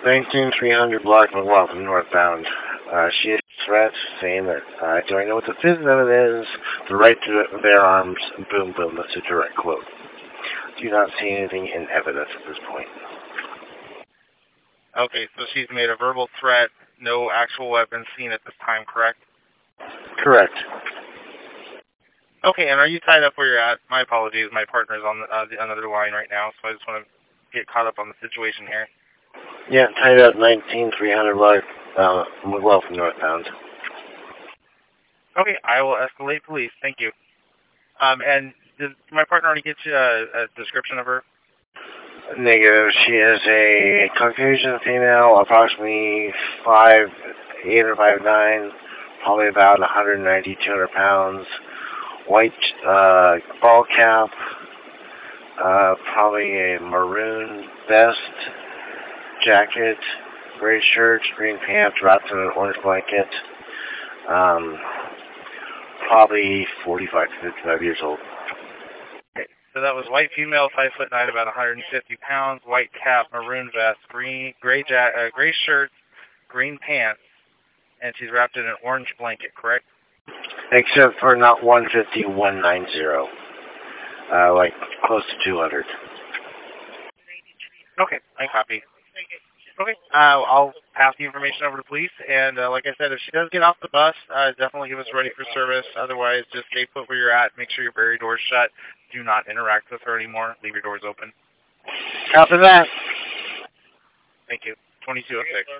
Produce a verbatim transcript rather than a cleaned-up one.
nineteen three hundred block McLaughlin northbound. Uh, she has threats saying that, uh, do I know what the fifth of it is? The right to bear arms, boom, boom. That's a direct quote. Do not see anything in evidence at this point. Okay, so she's made a verbal threat, no actual weapons seen at this time, correct? Correct. Okay, and are you tied up where you're at? My apologies, my partner's on the, uh, the another line right now, so I just want to get caught up on the situation here. Yeah, tied up nineteen three hundred block uh, McLaughlin northbound. Okay, I will escalate police. Thank you. Um, and did my partner already get you a, a description of her? Negative. She is a Caucasian female, approximately five eight or five nine, probably about one hundred ninety, two hundred pounds. White uh, ball cap, uh, probably a maroon vest, jacket, gray shirt, green pants, wrapped in an orange blanket. Um, probably forty-five to fifty-five years old. Okay, so that was white female, five foot nine, about one hundred fifty pounds, white cap, maroon vest, green, gray, ja uh, gray shirt, green pants, and she's wrapped in an orange blanket, correct? Except for not one fifty, one ninety. Uh, like close to two hundred. Okay, I copy. Okay, uh, I'll pass the information over to police, and uh, like I said, if she does get off the bus, uh, definitely give us ready for service. Otherwise, just stay put where you're at. Make sure your barrier door's shut. Do not interact with her anymore. Leave your doors open. Copy that. Thank you. twenty-two oh six.